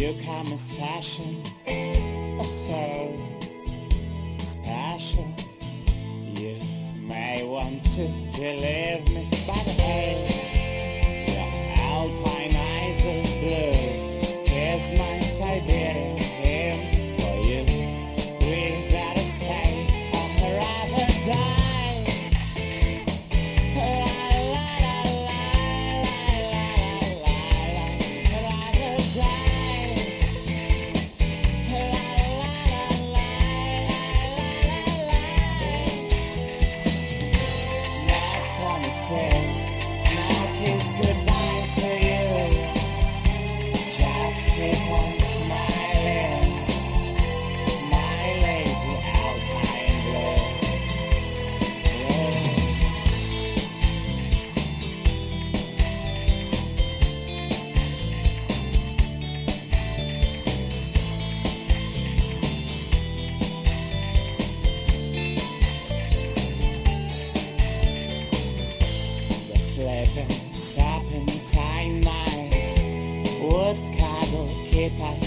You come as passion, oh so special. You may want to believe me, but hey, your alpine eyes are blue. Here's my Siberian hymn for you. We gotta stay or rather die. La la la la la la la la, rather die. Promises, now kiss goodbye to you. Just keep on smiling, my lady Alpine Blue. The sleeping, shopping time night would cuddle, keep us